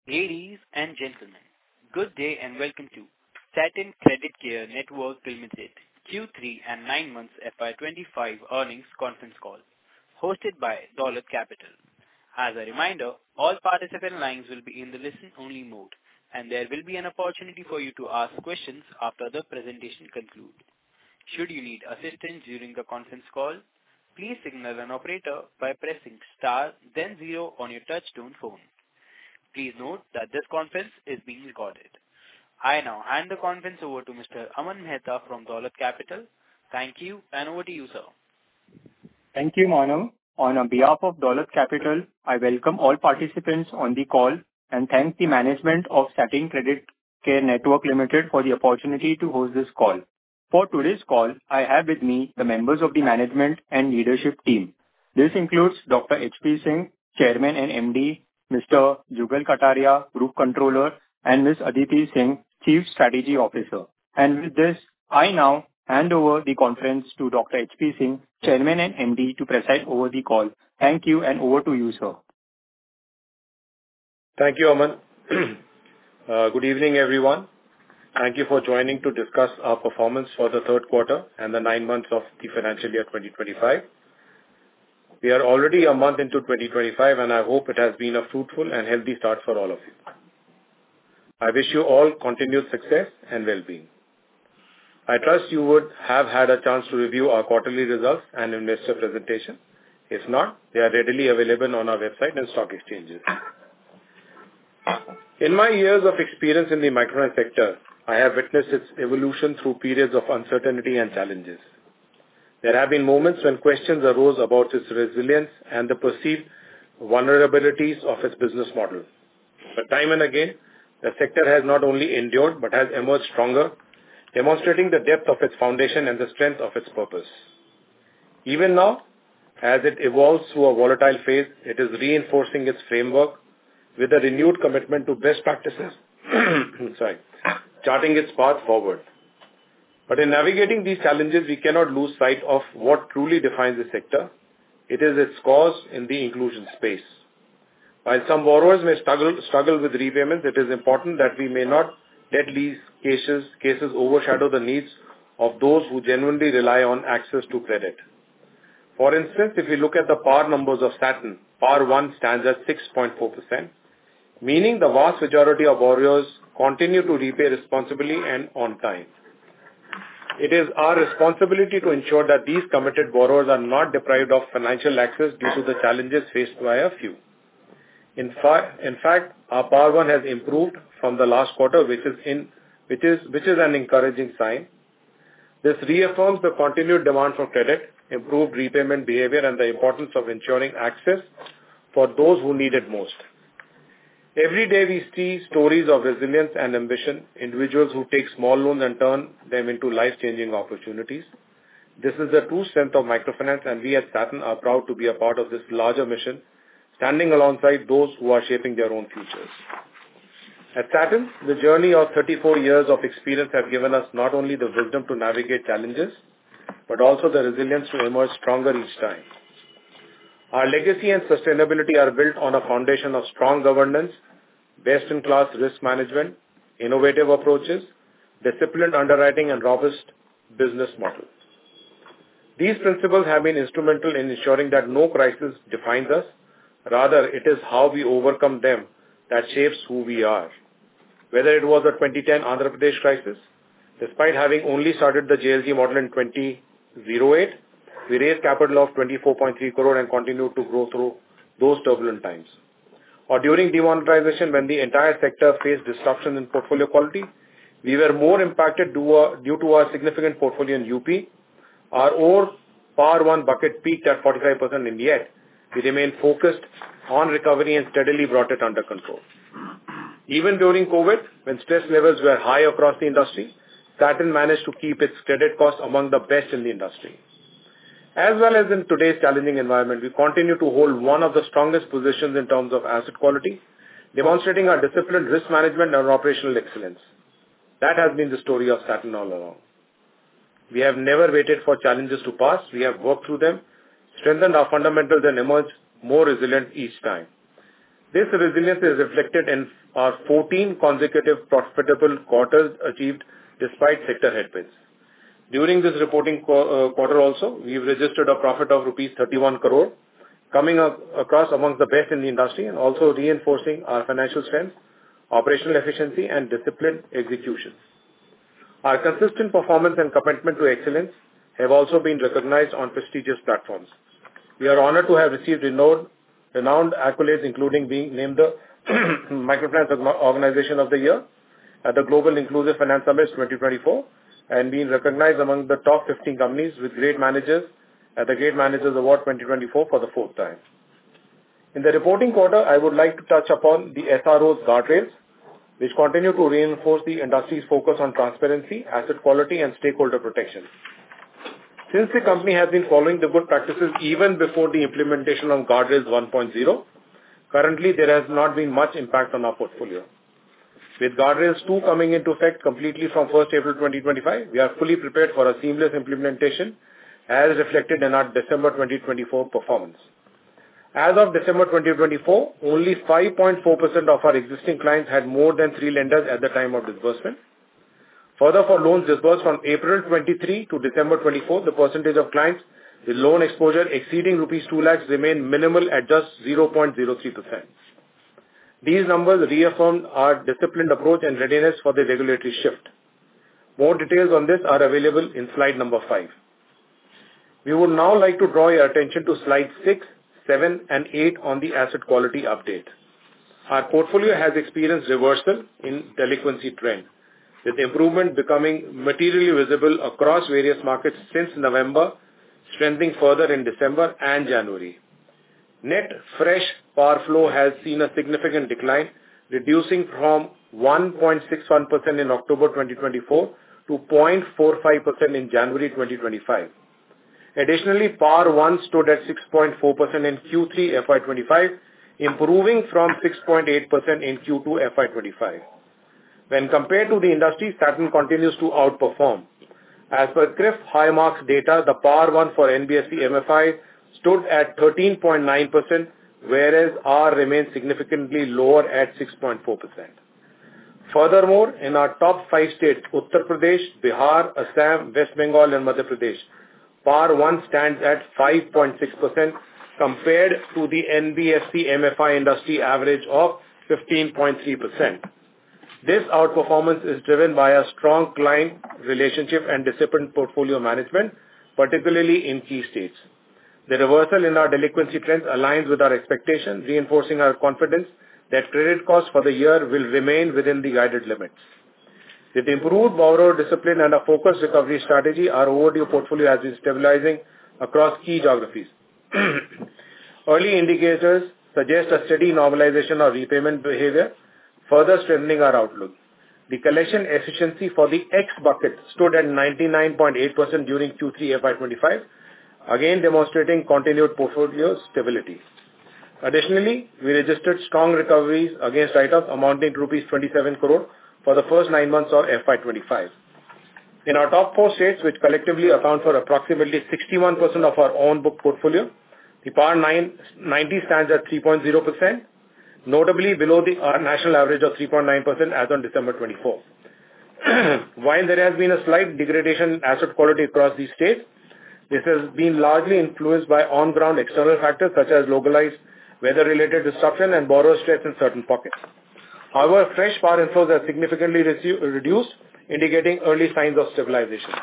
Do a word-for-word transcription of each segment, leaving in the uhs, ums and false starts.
Ladies and gentlemen, good day and welcome to Satin Creditcare Network Limited Q three and nine months F Y twenty-five earnings conference call, hosted by Dolat Capital. As a reminder, all participant lines will be in the listen-only mode, and there will be an opportunity for you to ask questions after the presentation concludes. Should you need assistance during the conference call, please signal an operator by pressing star then zero on your touchtone phone. Please note that this conference is being recorded. I now hand the conference over to Mister Aman Mehta from Dolat Capital. Thank you, and over to you, sir. Thank you, Manav. On behalf of Dolat Capital, I welcome all participants on the call and thank the management of Satin Creditcare Network Limited for the opportunity to host this call. For today's call, I have with me the members of the management and leadership team. This includes Doctor H P Singh, Chairman and M D, Mister Jugal Kataria, Group Controller, and Miss Aditi Singh, Chief Strategy Officer. And with this, I now hand over the conference to Doctor H P Singh, Chairman and M D, to preside over the call. Thank you, and over to you, sir. Thank you, Aman. uh, good evening, everyone. Thank you for joining to discuss our performance for the third quarter and the nine months of the financial year twenty twenty-five. We are already a month into twenty twenty-five, and I hope it has been a fruitful and healthy start for all of you. I wish you all continued success and well-being. I trust you would have had a chance to review our quarterly results and investor presentation. If not, they are readily available on our website and stock exchanges. In my years of experience in the microfinance sector, I have witnessed its evolution through periods of uncertainty and challenges. There have been moments when questions arose about its resilience and the perceived vulnerabilities of its business model. But time and again, the sector has not only endured but has emerged stronger, demonstrating the depth of its foundation and the strength of its purpose. Even now, as it evolves through a volatile phase, it is reinforcing its framework with a renewed commitment to best practices, sorry, charting its path forward. But in navigating these challenges, we cannot lose sight of what truly defines the sector. It is its cause in the inclusion space. While some borrowers may struggle, struggle with repayments, it is important that we may not let these cases, cases overshadow the needs of those who genuinely rely on access to credit. For instance, if we look at the P A R numbers of Satin, P A R one stands at six point four percent, meaning the vast majority of borrowers continue to repay responsibly and on time. It is our responsibility to ensure that these committed borrowers are not deprived of financial access due to the challenges faced by a few. In, fa- in fact, our P A R one has improved from the last quarter, which is, in, which, is, which is an encouraging sign. This reaffirms the continued demand for credit, improved repayment behavior, and the importance of ensuring access for those who need it most. Every day we see stories of resilience and ambition, individuals who take small loans and turn them into life-changing opportunities. This is the true strength of microfinance, and we at Satin are proud to be a part of this larger mission, standing alongside those who are shaping their own futures. At Satin, the journey of thirty-four years of experience have given us not only the wisdom to navigate challenges, but also the resilience to emerge stronger each time. Our legacy and sustainability are built on a foundation of strong governance, best-in-class risk management, innovative approaches, disciplined underwriting, and robust business models. These principles have been instrumental in ensuring that no crisis defines us. Rather, it is how we overcome them that shapes who we are. Whether it was the twenty ten Andhra Pradesh crisis, despite having only started the J L G model in twenty oh eight, we raised capital of twenty-four point three crore and continued to grow through those turbulent times. Or during demonetization, when the entire sector faced disruption in portfolio quality, we were more impacted due to our significant portfolio in U P. Our own P A R one bucket peaked at forty-five percent, and yet we remained focused on recovery and steadily brought it under control. Even during COVID, when stress levels were high across the industry, Satin managed to keep its credit costs among the best in the industry. As well as in today's challenging environment, we continue to hold one of the strongest positions in terms of asset quality, demonstrating our disciplined risk management and operational excellence. That has been the story of Satin all along. We have never waited for challenges to pass. We have worked through them, strengthened our fundamentals, and emerged more resilient each time. This resilience is reflected in our fourteen consecutive profitable quarters achieved despite sector headwinds. During this reporting quarter also, we've registered a profit of rupees thirty-one crore, coming across amongst the best in the industry and also reinforcing our financial strength, operational efficiency, and disciplined execution. Our consistent performance and commitment to excellence have also been recognized on prestigious platforms. We are honored to have received renowned, renowned accolades, including being named the Microfinance Organization of the Year at the Global Inclusive Finance Summit twenty twenty-four and being recognized among the top fifteen companies with great managers at the Great Managers Award twenty twenty-four for the fourth time. In the reporting quarter, I would like to touch upon the S R O's guardrails, which continue to reinforce the industry's focus on transparency, asset quality, and stakeholder protection. Since the company has been following the good practices even before the implementation of Guardrails one point oh, currently there has not been much impact on our portfolio. With Guardrails two coming into effect completely from first April twenty twenty-five, we are fully prepared for a seamless implementation as reflected in our December twenty twenty-four performance. As of December twenty twenty-four, only five point four percent of our existing clients had more than three lenders at the time of disbursement. Further, for loans disbursed from April twenty-three to December twenty-four, the percentage of clients with loan exposure exceeding rupees two lakhs remained minimal at just zero point zero three percent. These numbers reaffirm our disciplined approach and readiness for the regulatory shift. More details on this are available in slide number five. We would now like to draw your attention to slide six, seven, and eight on the asset quality update. Our portfolio has experienced reversal in delinquency trend, with improvement becoming materially visible across various markets since November, strengthening further in December and January. Net fresh par flow has seen a significant decline, reducing from one point six one percent in October twenty twenty-four to zero point four five percent in January twenty twenty-five. Additionally, par one stood at six point four percent in Q three F Y twenty-five, improving from six point eight percent in Q two F Y twenty-five. When compared to the industry, Satin continues to outperform. As per C R I F High Marks data, the par one for N B F C M F I stood at thirteen point nine percent, whereas R remains significantly lower at six point four percent. Furthermore, in our top five states, Uttar Pradesh, Bihar, Assam, West Bengal, and Madhya Pradesh, par one stands at five point six percent compared to the N B F C M F I industry average of fifteen point three percent. This outperformance is driven by a strong client relationship and disciplined portfolio management, particularly in key states. The reversal in our delinquency trends aligns with our expectations, reinforcing our confidence that credit costs for the year will remain within the guided limits. With improved borrower discipline and a focused recovery strategy, our overdue portfolio has been stabilizing across key geographies. Early indicators suggest a steady normalization of repayment behavior, further strengthening our outlook. The collection efficiency for the X bucket stood at ninety-nine point eight percent during Q three F Y twenty-five, again demonstrating continued portfolio stability. Additionally, we registered strong recoveries against write-offs amounting to rupees twenty-seven crore for the first nine months of F Y twenty-five. In our top four states, which collectively account for approximately sixty-one percent of our own book portfolio, the par ninety stands at three point zero percent, notably below the our national average of three point nine percent as on December twenty-fourth. While there has been a slight degradation in asset quality across these states, this has been largely influenced by on-ground external factors such as localized weather-related disruption and borrower stress in certain pockets. However, fresh par inflows have significantly resu- reduced, indicating early signs of stabilization.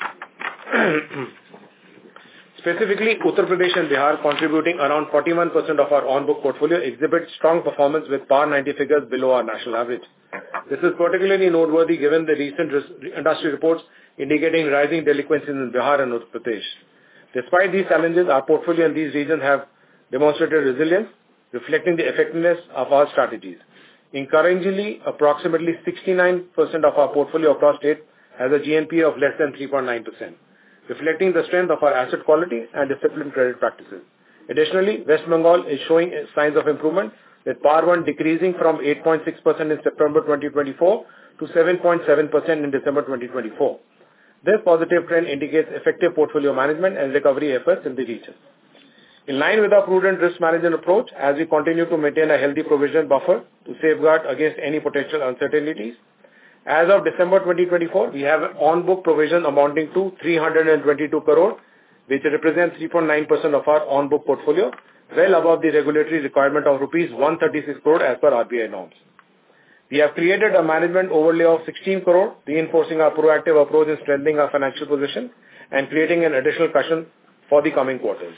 Specifically, Uttar Pradesh and Bihar, contributing around forty-one percent of our on-book portfolio, exhibit strong performance with par ninety figures below our national average. This is particularly noteworthy given the recent res- industry reports indicating rising delinquencies in Bihar and Uttar Pradesh. Despite these challenges, our portfolio in these regions have demonstrated resilience, reflecting the effectiveness of our strategies. Encouragingly, approximately sixty-nine percent of our portfolio across states has a G N P A of less than three point nine percent, reflecting the strength of our asset quality and disciplined credit practices. Additionally, West Bengal is showing signs of improvement, with par one decreasing from eight point six percent in September twenty twenty-four to seven point seven percent in December twenty twenty-four. This positive trend indicates effective portfolio management and recovery efforts in the region. In line with our prudent risk management approach, as we continue to maintain a healthy provision buffer to safeguard against any potential uncertainties, as of December twenty twenty-four, we have on-book provision amounting to three hundred twenty-two crore, which represents three point nine percent of our on-book portfolio, well above the regulatory requirement of rupees one hundred thirty-six crore as per R B I norms. We have created a management overlay of sixteen crore, reinforcing our proactive approach in strengthening our financial position and creating an additional cushion for the coming quarters.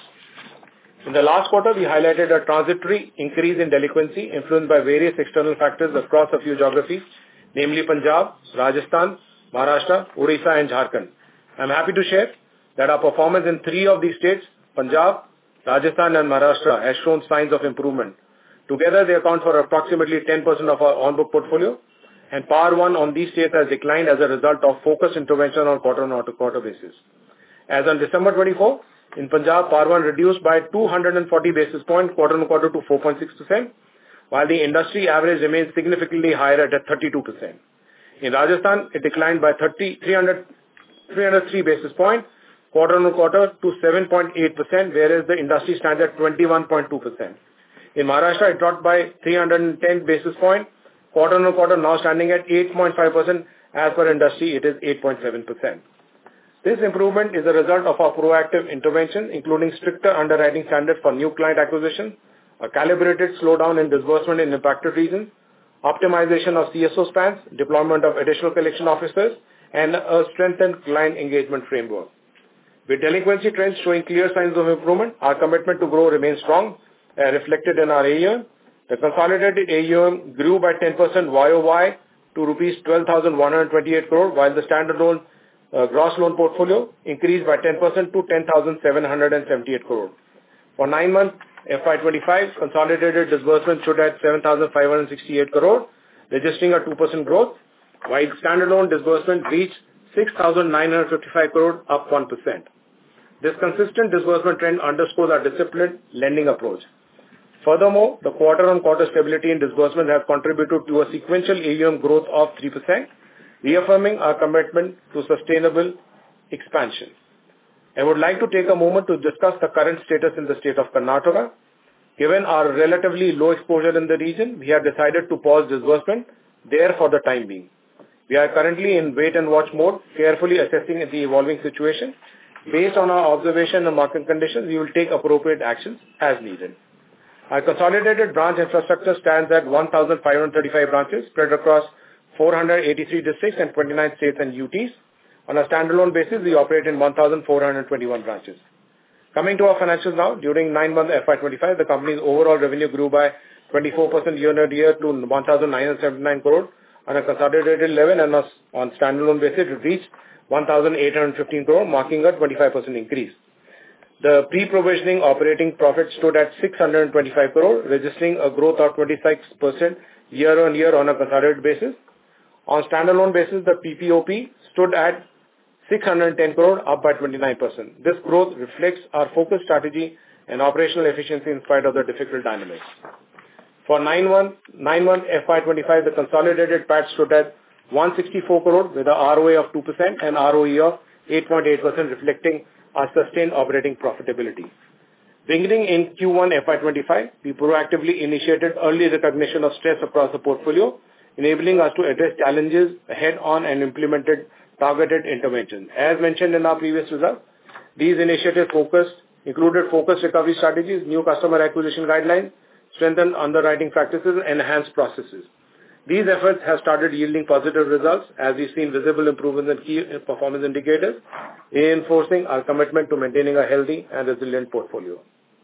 In the last quarter, we highlighted a transitory increase in delinquency influenced by various external factors across a few geographies, namely Punjab, Rajasthan, Maharashtra, Odisha and Jharkhand. I am happy to share that our performance in three of these states, Punjab, Rajasthan and Maharashtra, has shown signs of improvement. Together, they account for approximately ten percent of our on-book portfolio, and P A R one on these states has declined as a result of focused intervention on quarter-on-quarter basis. As on December twenty-fourth, in Punjab, P A R one reduced by two hundred forty basis points quarter-on-quarter to four point six percent, while the industry average remains significantly higher at thirty-two percent. In Rajasthan, it declined by three hundred three basis points quarter-on-quarter to seven point eight percent, whereas the industry stands at twenty-one point two percent. In Maharashtra, it dropped by three hundred ten basis points quarter-on-quarter, now standing at eight point five percent. As per industry, it is eight point seven percent. This improvement is a result of our proactive intervention, including stricter underwriting standards for new client acquisition, a calibrated slowdown in disbursement in impacted regions, optimization of C S O spans, deployment of additional collection officers, and a strengthened client engagement framework. With delinquency trends showing clear signs of improvement, our commitment to grow remains strong, uh, reflected in our A U M. The consolidated A U M grew by ten percent Y O Y to rupees twelve thousand one hundred twenty-eight crore, while the standalone uh, gross loan portfolio increased by ten percent to ten thousand seven hundred seventy-eight crore. For nine months F Y twenty-five, consolidated disbursement stood at seven thousand five hundred sixty-eight crore, registering a two percent growth, while standalone disbursement reached six thousand nine hundred fifty-five crore, up one percent. This consistent disbursement trend underscores our disciplined lending approach. Furthermore, the quarter-on-quarter stability in disbursement has contributed to a sequential A U M growth of three percent, reaffirming our commitment to sustainable expansion. I would like to take a moment to discuss the current status in the state of Karnataka. Given our relatively low exposure in the region, we have decided to pause disbursement there for the time being. We are currently in wait-and-watch mode, carefully assessing the evolving situation. Based on our observation and market conditions, we will take appropriate actions as needed. Our consolidated branch infrastructure stands at one thousand five hundred thirty-five branches spread across four hundred eighty-three districts and twenty-nine states and U Ts. On a standalone basis, we operate in one thousand four hundred twenty-one branches. Coming to our financials now, during nine months F Y twenty-five, the company's overall revenue grew by twenty-four percent year-on-year to one thousand nine hundred seventy-nine crore on a consolidated level, and on standalone basis, it reached one thousand eight hundred fifteen crore, marking a twenty-five percent increase. The pre-provisioning operating profit stood at six hundred twenty-five crore, registering a growth of twenty-six percent year-on-year on a consolidated basis. On standalone basis, the P P O P stood at six hundred ten crore, up by twenty-nine percent. This growth reflects our focused strategy and operational efficiency in spite of the difficult dynamics. For nine months F Y twenty-five, the consolidated P A T stood at one hundred sixty-four crore with a R O A of two percent and R O E of eight point eight percent, reflecting our sustained operating profitability. Beginning in Q one F Y twenty-five, we proactively initiated early recognition of stress across the portfolio, enabling us to address challenges head-on and implemented targeted interventions. As mentioned in our previous results, these initiatives focused, included focused recovery strategies, new customer acquisition guidelines, strengthened underwriting practices, and enhanced processes. These efforts have started yielding positive results as we've seen visible improvements in key performance indicators, reinforcing our commitment to maintaining a healthy and resilient portfolio.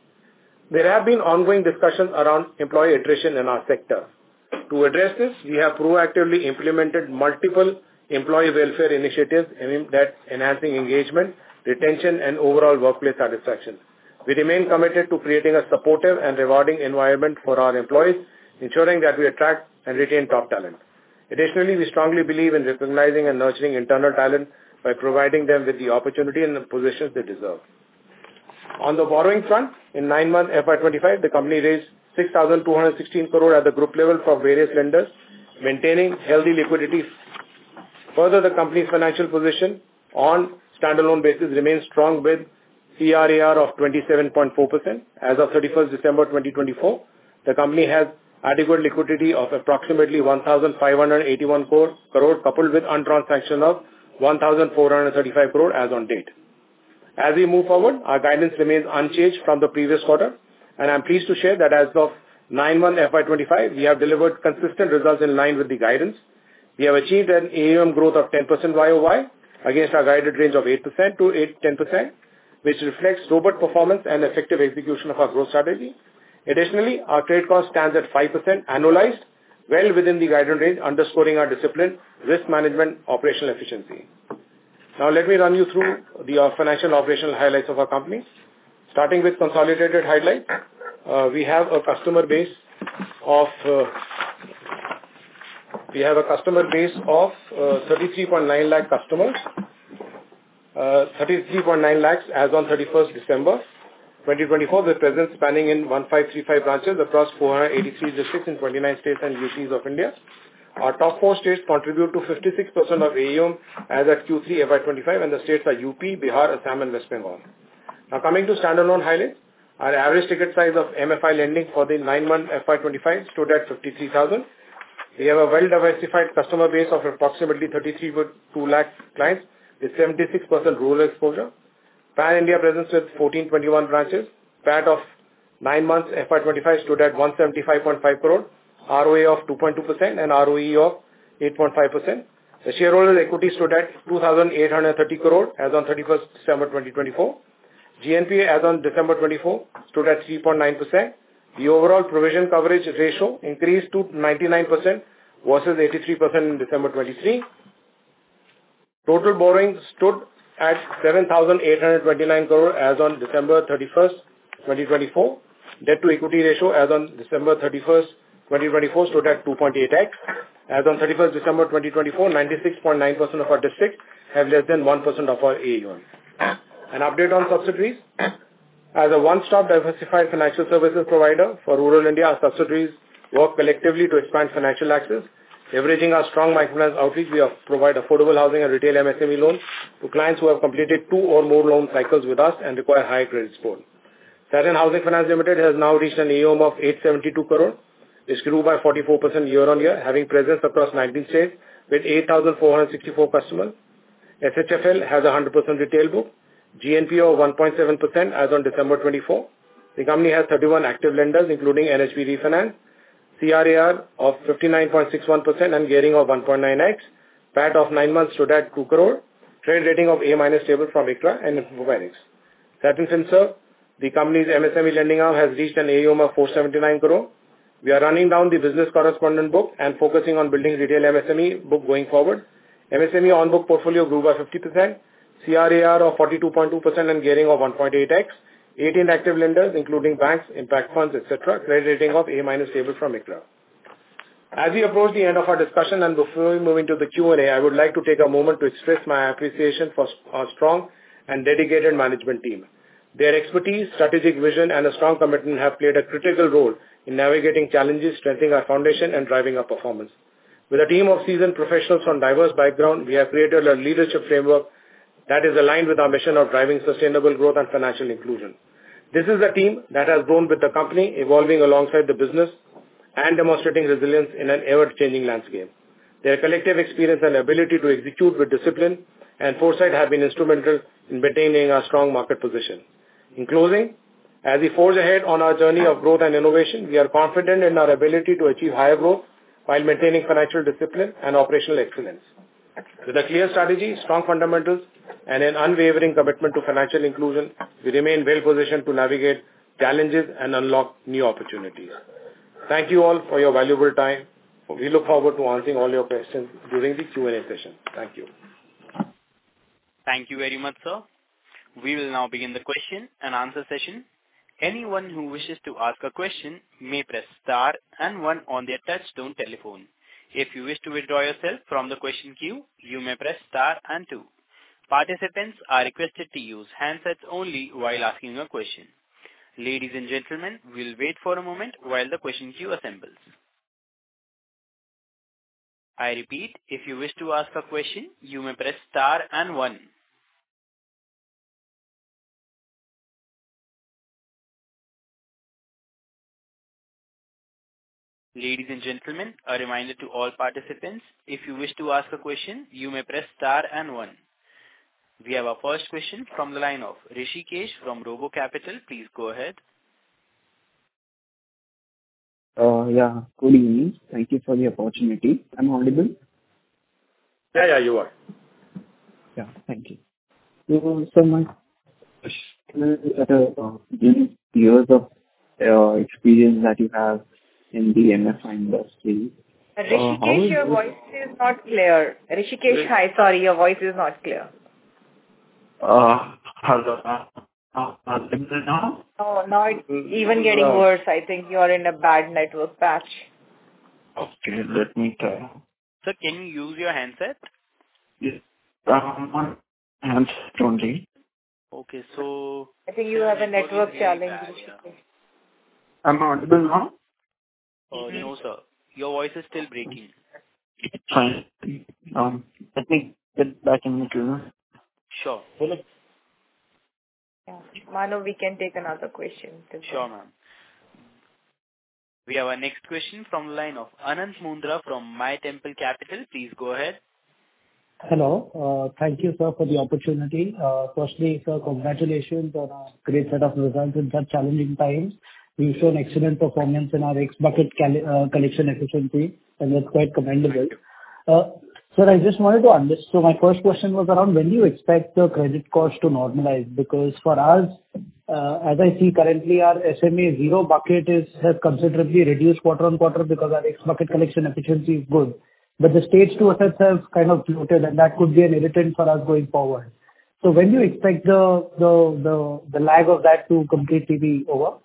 There have been ongoing discussions around employee attrition in our sector. To address this, we have proactively implemented multiple employee welfare initiatives aimed at enhancing engagement, retention, and overall workplace satisfaction. We remain committed to creating a supportive and rewarding environment for our employees, ensuring that we attract and retain top talent. Additionally, we strongly believe in recognizing and nurturing internal talent by providing them with the opportunity and the positions they deserve. On the borrowing front, in nine months F Y twenty-five, the company raised six thousand two hundred sixteen crore at the group level from various lenders, maintaining healthy liquidity. Further, the company's financial position on standalone basis remains strong with C R A R of twenty-seven point four percent. As of thirty-first December twenty twenty-four, the company has adequate liquidity of approximately one thousand five hundred eighty-one crore, coupled with undrawn sanction of one thousand four hundred thirty-five crore as on date. As we move forward, our guidance remains unchanged from the previous quarter, and I'm pleased to share that as of nine one F Y twenty-five, we have delivered consistent results in line with the guidance. We have achieved an A U M growth of ten percent Y O Y against our guided range of eight percent to eight to ten percent, which reflects robust performance and effective execution of our growth strategy. Additionally, our credit cost stands at five percent annualized, well within the guided range, underscoring our discipline, risk management, operational efficiency. Now, let me run you through the uh, financial operational highlights of our company. Starting with consolidated highlights, uh, we have a customer base of uh, we have a customer base of uh, thirty-three point nine lakh customers, uh, thirty-three point nine lakhs as on thirty-first December twenty twenty-four, with presence spanning in one thousand five hundred thirty-five branches across four hundred eighty-three districts in twenty-nine states and U Ts of India. Our top four states contribute to fifty-six percent of A U M as at Q three F Y twenty-five, and the states are U P, Bihar, Assam, and West Bengal. Now, coming to standalone highlights, our average ticket size of M F I lending for the nine-month F Y twenty-five stood at fifty-three thousand. We have a well-diversified customer base of approximately thirty-three point two lakh clients with seventy-six percent rural exposure. Pan-India presence with fourteen twenty-one branches. P A T of nine months F Y twenty-five stood at one hundred seventy-five point five crore. R O A of two point two percent and R O E of eight point five percent. The shareholders' equity stood at two thousand eight hundred thirty crore as on thirty-first December twenty twenty-four. G N P A as on December twenty-four stood at three point nine percent. The overall provision coverage ratio increased to ninety-nine percent versus eighty-three percent in December twenty-three. Total borrowing stood at seven thousand eight hundred twenty-nine crore as on December thirty-first, twenty twenty-four. Debt to equity ratio as on December thirty-first, twenty twenty-four stood at two point eight x. As on thirty-first December twenty twenty-four, ninety-six point nine percent of our districts have less than one percent of our A U M. An update on subsidiaries. As a one-stop diversified financial services provider for rural India, our subsidiaries work collectively to expand financial access. Leveraging our strong microfinance outreach, we provide affordable housing and retail M S M E loans to clients who have completed two or more loan cycles with us and require high credit score. Satin Housing Finance Limited has now reached an A U M of eight hundred seventy-two crore. This grew by forty-four percent year-on-year, having presence across nineteen states with eight thousand four hundred sixty-four customers. S H F L has a one hundred percent retail book. G N P A of one point seven percent as on December twenty-fourth. The company has thirty-one active lenders, including N H B Refinance, C R A R of fifty-nine point six one percent and gearing of one point nine x. P A T of nine months stood at two crore. Trade rating of A minus stable from ICRA and Infomanics. Satin Finserv, the company's M S M E lending arm, has reached an A U M of four hundred seventy-nine crore. We are running down the business correspondent book and focusing on building retail M S M E book going forward. M S M E on-book portfolio grew by fifty percent. C R A R of forty-two point two percent and gearing of one point eight x. eighteen active lenders, including banks, impact funds, et cetera. Credit rating of A minus stable from ICRA. As we approach the end of our discussion and before we move into the Q and A, I would like to take a moment to express my appreciation for our strong and dedicated management team. Their expertise, strategic vision, and a strong commitment have played a critical role in navigating challenges, strengthening our foundation, and driving our performance. With a team of seasoned professionals from diverse backgrounds, we have created a leadership framework that is aligned with our mission of driving sustainable growth and financial inclusion. This is a team that has grown with the company, evolving alongside the business, and demonstrating resilience in an ever-changing landscape. Their collective experience and ability to execute with discipline and foresight have been instrumental in maintaining our strong market position. In closing, as we forge ahead on our journey of growth and innovation, we are confident in our ability to achieve higher growth while maintaining financial discipline and operational excellence. With a clear strategy, strong fundamentals, and an unwavering commitment to financial inclusion, we remain well positioned to navigate challenges and unlock new opportunities. Thank you all for your valuable time. We look forward to answering all your questions during the Q and A session. Thank you. Thank you very much, sir. We will now begin the question and answer session. Anyone who wishes to ask a question may press star and one on their touch-tone telephone. If you wish to withdraw yourself from the question queue, you may press star and two. Participants are requested to use handsets only while asking a question. Ladies and gentlemen, we'll wait for a moment while the question queue assembles. I repeat, if you wish to ask a question, you may press star and one. Ladies and gentlemen, a reminder to all participants, if you wish to ask a question, you may press star and one. We have our first question from the line of Rishikesh from Robo Capital. Please go ahead. Uh, yeah, good evening. Thank you for the opportunity. I'm audible? Yeah, yeah, you are. Yeah, thank you. So, so my question is that uh, given years of uh, experience that you have in the M F I industry. Uh, Rishikesh, uh, your voice is not clear. Rishikesh, hi, sorry, your voice is not clear. Uh, hello. Uh, uh, now? Oh, now it's even getting no. worse. I think you're in a bad network patch. Okay, let me try. Sir, can you use your handset? Yes. Um, on handset only. Okay, so... I think you have a network challenge. Bad, I'm audible now? Oh, mm-hmm. No, sir. Your voice is still breaking. Fine. Um, let me get back in the queue. Sure. Yeah. Manu, we can take another question. Sure, ma'am. We have our next question from the line of Anant Mundra from My Temple Capital. Please go ahead. Hello. Uh, thank you, sir, for the opportunity. Uh, firstly, sir, congratulations on a great set of results in such challenging times. We've shown excellent performance in our X-bucket cal- uh, collection efficiency, and that's quite commendable. Uh, sir, I just wanted to understand. So my first question was around when do you expect the credit cost to normalize? Because for us, uh, as I see currently, our S M A zero bucket is has considerably reduced quarter on quarter because our X-bucket collection efficiency is good. But the stage two assets have kind of floated, and that could be an irritant for us going forward. So when do you expect the the the, the lag of that to completely be over?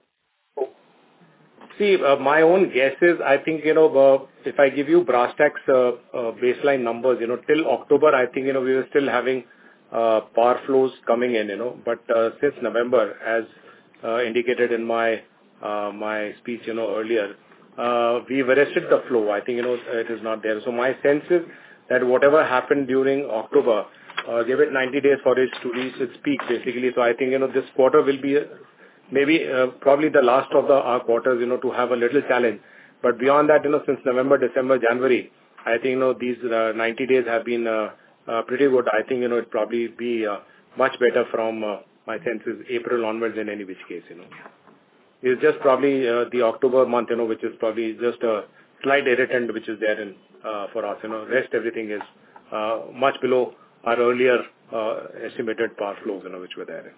See, uh, my own guess is, I think, you know, uh, if I give you brass tacks uh, uh, baseline numbers, you know, till October, I think, you know, we were still having uh, par flows coming in, you know, but uh, since November, as uh, indicated in my uh, my speech, you know, earlier, uh, we've arrested the flow. I think, you know, it is not there. So my sense is that whatever happened during October, uh, give it ninety days for it to reach its peak, basically. So I think, you know, this quarter will be... A, Maybe uh, probably the last of the our quarters, you know, to have a little challenge. But beyond that, you know, since November, December, January, I think, you know, these uh, ninety days have been uh, uh, pretty good. I think, you know, it probably be uh, much better from uh, my senses April onwards in any which case, you know. It's just probably uh, the October month, you know, which is probably just a slight irritant which is there in uh, for us. You know, rest everything is uh, much below our earlier uh, estimated par flows, you know, which were there.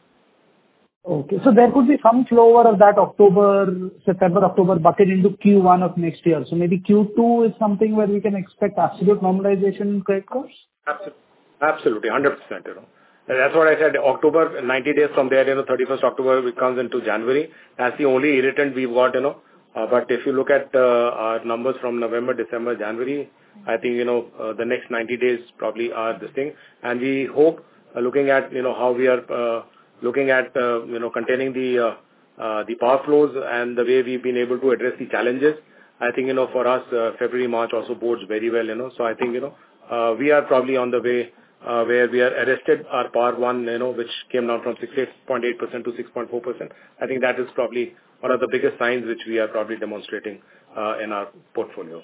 Okay. So there could be some flow over of that October, September, October bucket into Q one of next year. So maybe Q two is something where we can expect absolute normalization in credit costs? Absolutely. Absolutely. one hundred percent, you know. And that's what I said. October, ninety days from there, you know, thirty-first October, it comes into January. That's the only irritant we've got, you know. Uh, but if you look at uh, our numbers from November, December, January, I think, you know, uh, the next ninety days probably are this thing. And we hope, uh, looking at, you know, how we are... Uh, looking at, uh, you know, containing the uh, uh, the power flows and the way we've been able to address the challenges, I think, you know, for us, uh, February, March also bodes very well, you know. So I think, you know, uh, we are probably on the way uh, where we are arrested our power one, you know, which came down from sixty-eight point eight percent to six point four percent. I think that is probably one of the biggest signs which we are probably demonstrating uh, in our portfolio.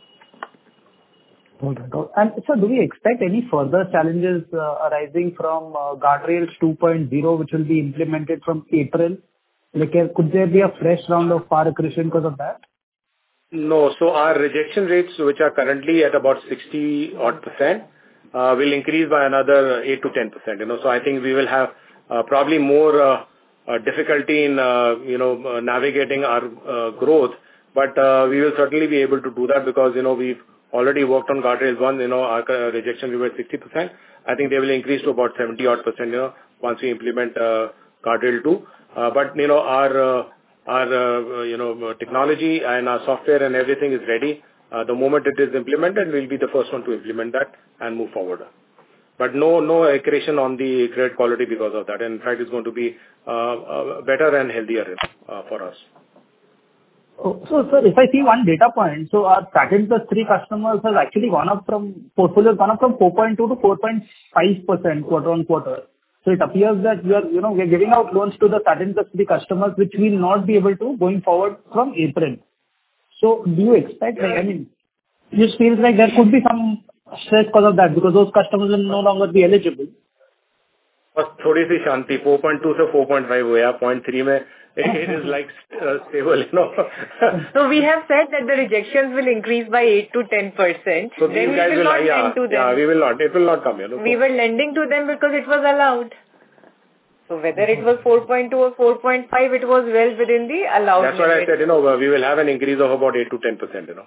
All right. And sir, do we expect any further challenges uh, arising from uh, Guardrails two point oh, which will be implemented from April? Like, uh, could there be a fresh round of par accretion because of that? No. So our rejection rates, which are currently at about sixty odd percent, uh, will increase by another eight to ten percent. You know, so I think we will have uh, probably more uh, uh, difficulty in uh, you know uh, navigating our uh, growth, but uh, we will certainly be able to do that because you know we've already worked on Guardrails one, you know, our uh, rejection we were at sixty percent. I think they will increase to about seventy odd percent, you know, once we implement uh, Guardrail two. Uh, but, you know, our, uh, our, uh, you know, technology and our software and everything is ready. Uh, the moment it is implemented, we'll be the first one to implement that and move forward. But no, no accretion on the credit quality because of that. And in fact, it's going to be uh, uh, better and healthier uh, for us. Oh, so, sir, if I see one data point, so our Satin Plus three customers has actually gone up from, portfolio has gone up from four point two to four point five percent quarter on quarter. So it appears that we are, you know, we are giving out loans to the Satin Plus three customers, which we will not be able to going forward from April. So do you expect, like, I mean, this feels like there could be some stress because of that, because those customers will no longer be eligible. बस थोड़ी सी शांति four point two से four point five हुआ zero point three में it is like uh, stable, you know. So we have said that the rejections will increase by eight to ten percent. So then these we guys will will, not yeah, lend to them. yeah, we will not. It will not come, you know. We were lending to them because it was allowed. So whether it was four point two or four point five, it was well within the allowed That's what limit. I said, you know, we will have an increase of about eight to ten percent, you know.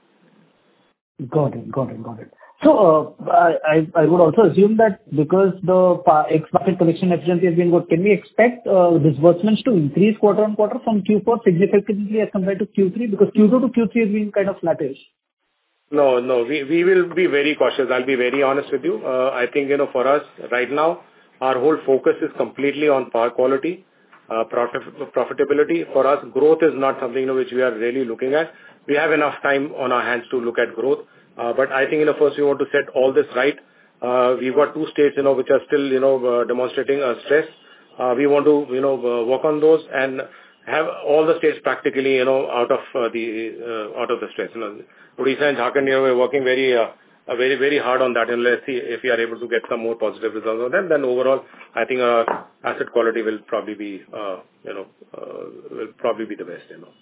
Got it, got it, got it. So, uh, I, I would also assume that because the X-bucket collection efficiency has been good, can we expect uh, disbursements to increase quarter on quarter from Q four significantly as compared to Q three? Because Q two to Q three has been kind of flattish. No, no, we, we will be very cautious. I'll be very honest with you. Uh, I think, you know, for us right now, our whole focus is completely on power quality, uh, profit, profitability. For us, growth is not something, you know, which we are really looking at. We have enough time on our hands to look at growth. Uh, but I think, you know, first we want to set all this right. Uh, we've got two states, you know, which are still, you know, uh, demonstrating uh, stress. Uh, we want to, you know, uh, work on those and have all the states practically, you know, out of uh, the uh, out of the stress. You know, Odisha and Jharkhand, you know, we're working very, uh, uh, very, very hard on that. And let's see if we are able to get some more positive results on that. Then overall, I think our asset quality will probably be, uh, you know, uh, will probably be the best, you know.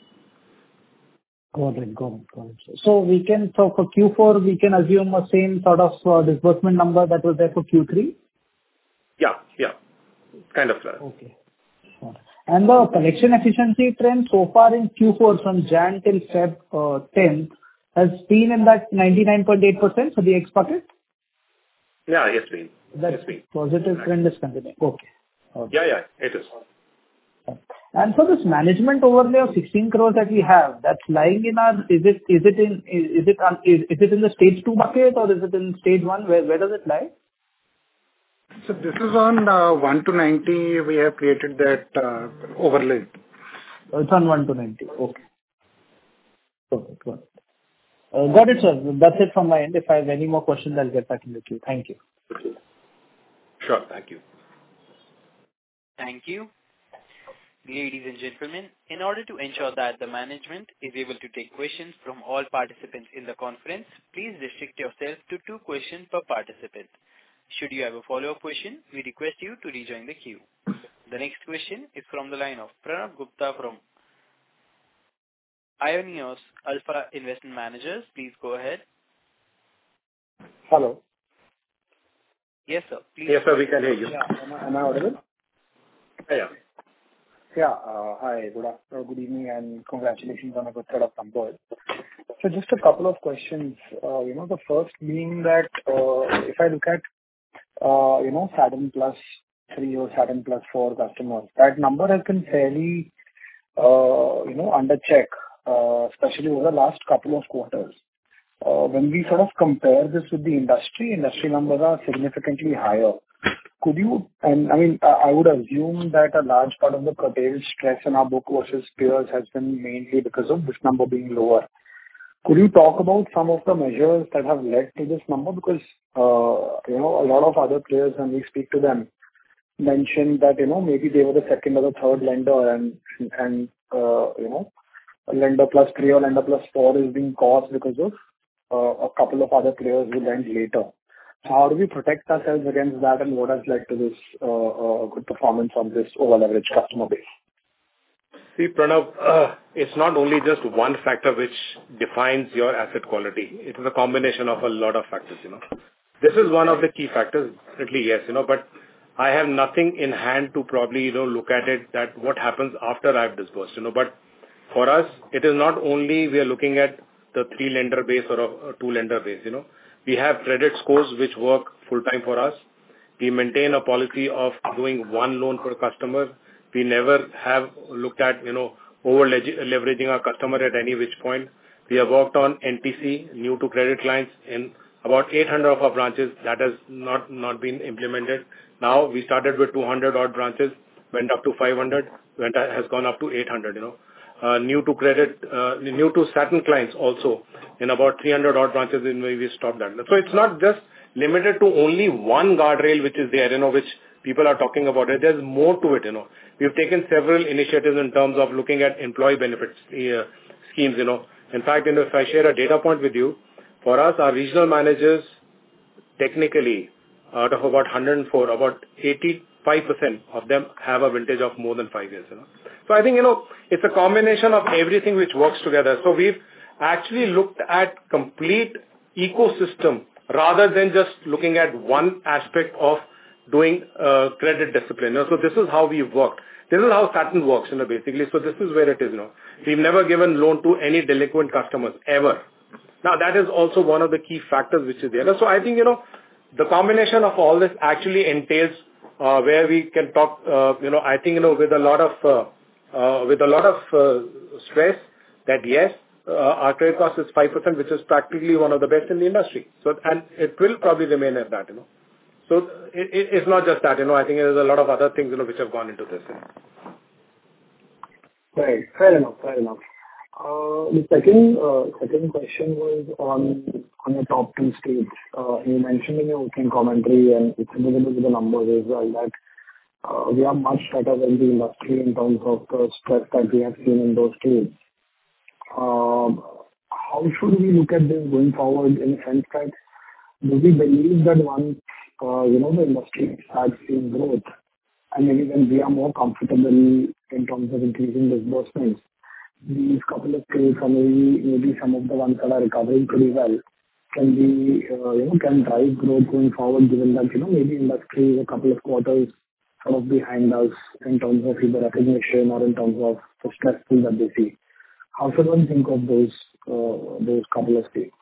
Got it. Got it. Got it. So we can, so for Q four, we can assume a same sort of uh, disbursement number that was there for Q three? Yeah, yeah. Kind of. Uh, okay. And the collection efficiency trend so far in Q four from Jan till Feb uh, tenth has been in that ninety-nine point eight percent for the X bucket? Yeah, yes, been. That yes, been. positive trend is continuing. Okay. okay. Yeah, yeah, it is. And for this management overlay of sixteen crores that we have, that's lying in our, is it, is it in, is it, is, is it in the stage two bucket or is it in stage one? Where, where does it lie? So this is on uh, one to ninety, we have created that uh, overlay. Oh, it's on one to ninety. Okay. Okay, got it. Uh, got it, sir. That's it from my end. If I have any more questions, I'll get back in the queue. Thank you. Sure, thank you. Thank you. Ladies and gentlemen, in order to ensure that the management is able to take questions from all participants in the conference, please restrict yourself to two questions per participant. Should you have a follow-up question, we request you to rejoin the queue. The next question is from the line of Pranav Gupta from Ionios Alpha Investment Managers. Please go ahead. Hello. Yes, sir. Please. Yes, sir, we can hear you. Yeah, am I, am I audible? Yeah. Yeah. Uh, hi, good afternoon, good evening, and congratulations on a good set of numbers. So just a couple of questions. Uh, you know, the first being that uh, if I look at uh, you know Saturn Plus three or Saturn Plus four customers, that number has been fairly uh, you know under check, uh, especially over the last couple of quarters. Uh, when we sort of compare this with the industry, industry numbers are significantly higher. Could you, and I mean, I would assume that a large part of the curtailed stress in our book versus peers has been mainly because of this number being lower. Could you talk about some of the measures that have led to this number? Because, uh, you know, a lot of other players, when we speak to them, mentioned that, you know, maybe they were the second or the third lender and, and uh, you know, a lender plus three or lender plus four is being caused because of uh, a couple of other players who lend later. So how do we protect ourselves against that, and what has led to this uh, uh, good performance on this over-leveraged customer base? See, Pranav, uh, it's not only just one factor which defines your asset quality. It is a combination of a lot of factors, you know. This is one of the key factors, definitely, yes, you know, but I have nothing in hand to probably, you know, look at it, that what happens after I've disbursed, you know. But for us, it is not only we are looking at the three-lender base or a, a two-lender base, you know. We have credit scores which work full-time for us. We maintain a policy of doing one loan per customer. We never have looked at, you know, over-leveraging our customer at any which point. We have worked on N T C, new to credit clients, in about eight hundred of our branches. That has not, not been implemented. Now, we started with two hundred odd branches, went up to five hundred, went, has gone up to eight hundred, you know. Uh, new to credit, uh, new to Saturn clients also, in about three hundred odd branches in which we stopped that. So it's not just limited to only one guardrail which is there, you know, which people are talking about it. There's more to it, you know. We've taken several initiatives in terms of looking at employee benefits uh, schemes, you know. In fact, you know, if I share a data point with you, for us, our regional managers, technically, out of about one hundred four, about eighty-five percent of them have a vintage of more than five years. You know? So I think, you know, it's a combination of everything which works together. So we've actually looked at complete ecosystem rather than just looking at one aspect of doing uh, credit discipline. You know? So this is how we've worked. This is how Satin works, you know, basically. So this is where it is, you know. We've never given loan to any delinquent customers, ever. Now, that is also one of the key factors which is there. So I think, you know, the combination of all this actually entails uh, where we can talk, uh, you know, I think, you know, with a lot of, uh, uh, with a lot of uh, stress that yes, uh, our credit cost is five percent, which is practically one of the best in the industry. So, and it will probably remain at that, you know. So it, it, it's not just that, you know, I think there's a lot of other things, you know, which have gone into this. You know. Right. Fair enough. Fair enough. Uh, The second uh, second question was on on your top two states. Uh, You mentioned in your opening commentary, and it's visible with the numbers as well, that uh, we are much better than the industry in terms of the stress that we have seen in those states. Um, How should we look at this going forward in the sense that do we believe that once uh, you know the industry starts seeing growth and maybe when we are more comfortable in terms of increasing disbursements, these couple of states or maybe maybe some of the ones that are recovering pretty well can be, uh, you know, can drive growth going forward, given that, you know, maybe industry is a couple of quarters sort of behind us in terms of either recognition or in terms of the stress pool that they see. How should one think of those uh, those couple of states?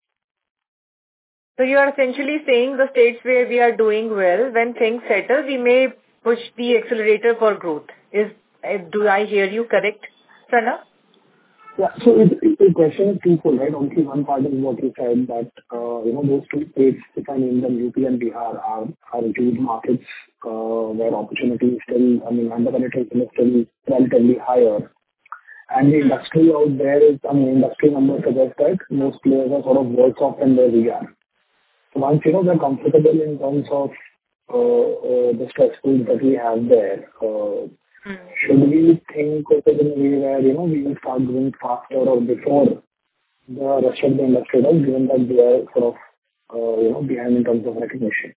So you are essentially saying the states where we are doing well, when things settle, we may push the accelerator for growth. Is uh, do I hear you correct, Pranav? Yeah. So it- it- the question is twofold, right? Obviously, one part is what you said, that, uh, you know, those two states, if I name them, U P and Bihar, are are huge markets, uh, where opportunity is still, I mean, under-penetration is still relatively higher. And the industry out there is, I mean, industry numbers suggest that most players are sort of worse off than where we are. So once, you know, we're comfortable in terms of uh, uh, the stress pool that we have there, uh, should we think of it in a way where, you know, we will start growing faster or before the rest of the industry does, given that they are sort of, uh, you know, behind in terms of recognition?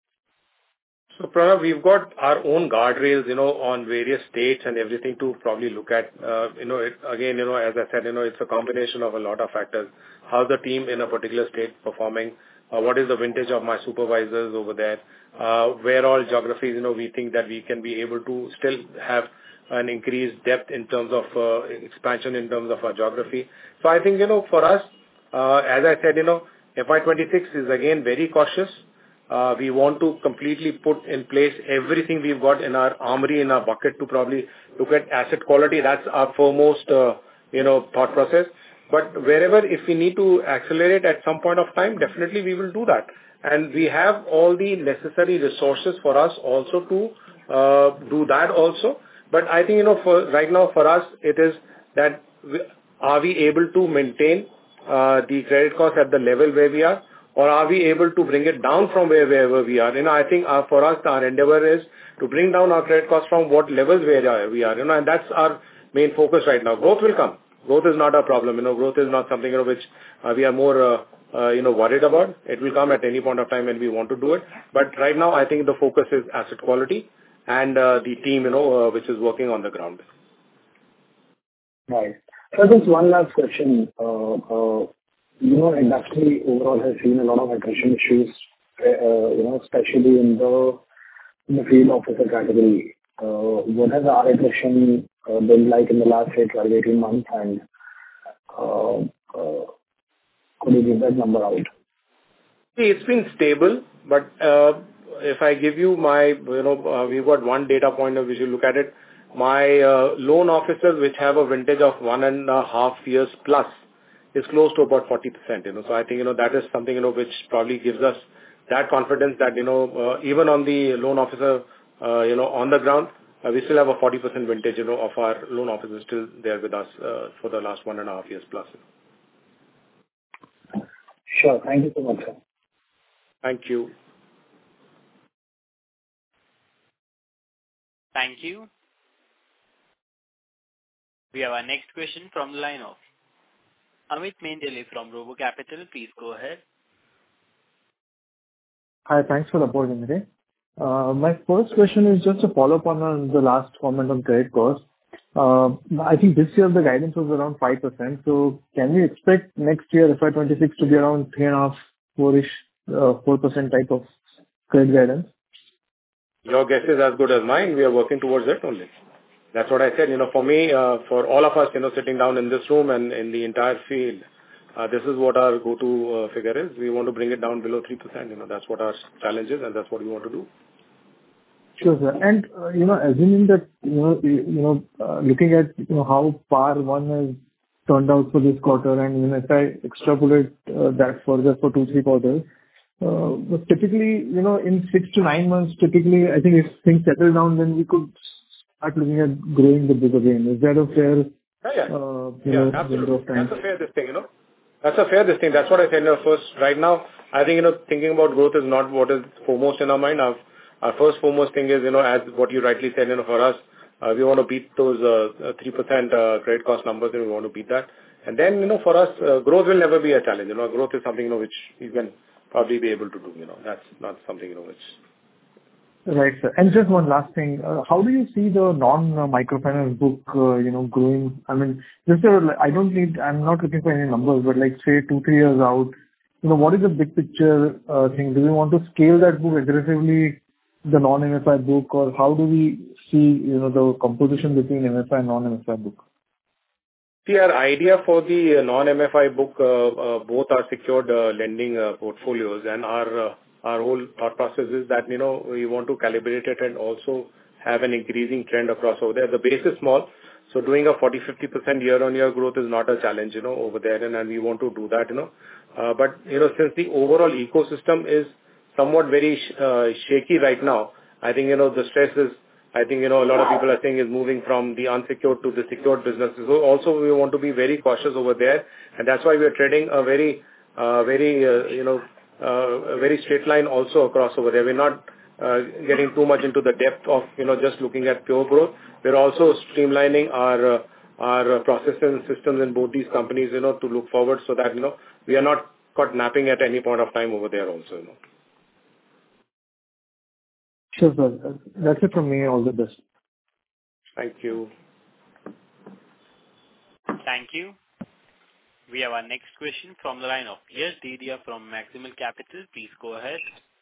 So, Pranav, we've got our own guardrails, you know, on various states and everything to probably look at. Uh, you know, it, again, you know, as I said, you know, it's a combination of a lot of factors. How's the team in a particular state performing? Uh, what is the vintage of my supervisors over there? Uh, where all geographies, you know, we think that we can be able to still have an increased depth in terms of uh, expansion in terms of our geography. So I think, you know, for us, uh, as I said, you know, F Y twenty-six is again very cautious. Uh, we want to completely put in place everything we've got in our armory, in our bucket to probably look at asset quality. That's our foremost, uh, you know, thought process. But wherever, if we need to accelerate at some point of time, definitely we will do that. And we have all the necessary resources for us also to uh, do that also. But I think, you know, for right now for us, it is that we, are we able to maintain uh, the credit cost at the level where we are? Or are we able to bring it down from where, wherever we are? You know, I think uh, for us, our endeavor is to bring down our credit cost from what levels where we are, you know, and that's our main focus right now. Growth will come. Growth is not a problem. You know, growth is not something, you know, which uh, we are more, uh, uh, you know, worried about. It will come at any point of time when we want to do it. But right now, I think the focus is asset quality and uh, the team, you know, uh, which is working on the ground. Right. So just one last question. Uh, uh, You know, industry overall has seen a lot of attrition issues, uh, you know, especially in the in the field officer category. Uh, What has our attrition uh, been like in the last, say, twelve, eighteen months? And uh, uh, could you give that number out? See, it's been stable, but uh, if I give you my, you know, uh, we've got one data point of which you look at it. My uh, loan officers, which have a vintage of one and a half years plus, is close to about forty percent, you know. So I think, you know, that is something, you know, which probably gives us that confidence that, you know, uh, even on the loan officer, uh, you know, on the ground, uh, we still have a forty percent vintage, you know, of our loan officers still there with us uh, for the last one and a half years plus. Sure. Thank you so much, sir. Thank you. Thank you. We have our next question from the line of Amit Mendele from Robo Capital. Please go ahead. Hi, thanks for the opportunity. Uh, My first question is just a follow-up on uh, the last comment on credit cost. Uh, I think this year the guidance was around five percent. So can we expect next year, F Y twenty-six, to be around three point five, four-ish, uh, four percent type of credit guidance? Your guess is as good as mine. We are working towards it only. That's what I said. You know, for me, uh, for all of us, you know, sitting down in this room and in the entire field, uh, this is what our go-to uh, figure is. We want to bring it down below three percent. You know, that's what our challenge is, and that's what we want to do. Sure, sir. And, uh, you know, assuming that, you know, you you know, uh, looking at, you know, how PAR one has turned out for this quarter, and, you know, if I extrapolate uh, that further for two, three quarters, uh, but typically, you know, in six to nine months, typically, I think if things settle down, then we could start looking at growing the book again. Is that a fair, Yeah, yeah. uh, you Yeah, know, absolutely. window of time? That's a fair this thing, you know. That's a fair this thing. That's what I said, you know, first, right now, I think, you know, thinking about growth is not what is foremost in our mind. Our, our first foremost thing is, you know, as what you rightly said, you know, for us, uh, we want to beat those uh, three percent uh, credit cost numbers, and we want to beat that. And then, you know, for us, uh, growth will never be a challenge. You know, growth is something, you know, which you can probably be able to do, you know. That's not something, you know, which... Right, sir. And just one last thing. Uh, How do you see the non-microfinance book, uh, you know, growing? I mean, just, uh, I don't need, I'm not looking for any numbers, but like, say, two, three years out, you know, what is the big picture uh, thing? Do we want to scale that book aggressively, the non-M F I book, or how do we see, you know, the composition between M F I and non-M F I book? See, our idea for the uh, non-M F I book, uh, uh, both are secured uh, lending uh, portfolios, and our uh, our whole thought process is that, you know, we want to calibrate it and also have an increasing trend across over there. The base is small, so doing a forty to fifty percent year-on-year growth is not a challenge, you know, over there, and, and we want to do that, you know. Uh, but, you know, since the overall ecosystem is somewhat very sh- uh, shaky right now, I think, you know, the stress is, I think, you know, a lot of people are saying is moving from the unsecured to the secured businesses. So also we want to be very cautious over there, and that's why we are trading a very, uh, very, uh, you know, uh, a very straight line also across over there. We're not uh, getting too much into the depth of, you know, just looking at pure growth. We're also streamlining our, uh, our uh, processes and systems in both these companies, you know, to look forward so that, you know, we are not caught napping at any point of time over there also, you know. Sure, sir. That's it from me. All the best. Thank you. Thank you. We have our next question from the line of Yash Dedhia from Maximal Capital. Please go ahead.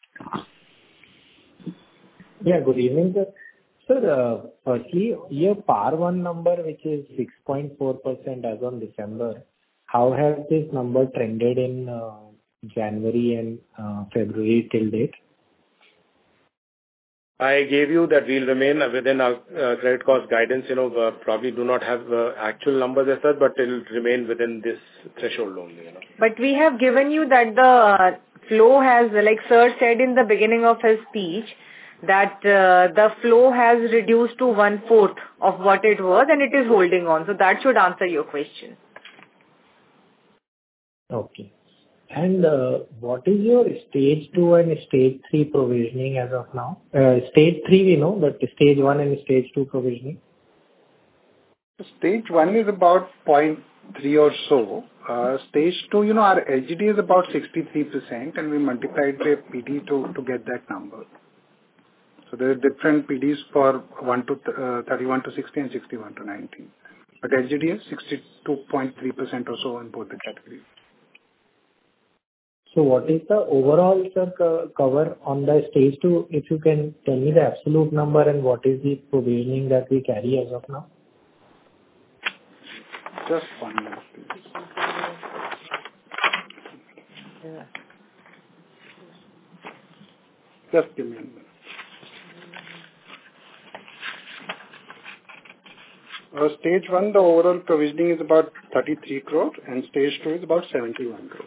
Yeah, good evening, sir. Sir, uh, firstly, your PAR one number, which is six point four percent as on December, how has this number trended in uh, January and uh, February till date? I gave you that we'll remain within our uh, credit cost guidance. You know, uh, probably do not have uh, actual numbers as such, but it'll remain within this threshold only, you know. But we have given you that the uh, flow has, like Sir said in the beginning of his speech, that uh, the flow has reduced to one-fourth of what it was, and it is holding on. So that should answer your question. Okay. And uh, what is your stage two and stage three provisioning as of now? Uh, stage three we know, but stage one and stage two provisioning? Stage one is about zero point three or so. Uh, stage two, you know, our L G D is about sixty-three percent, and we multiplied by P D to, to get that number. So there are different P Ds for one to uh, thirty-one to sixty and sixty-one to ninety. But L G D is sixty-two point three percent or so in both the categories. So what is the overall, sir, co- cover on the stage two? If you can tell me the absolute number and what is the provisioning that we carry as of now? Just one minute, please. Yeah. Just give me a minute. Uh, stage one, the overall provisioning is about thirty-three crore, and stage two is about seventy-one crore.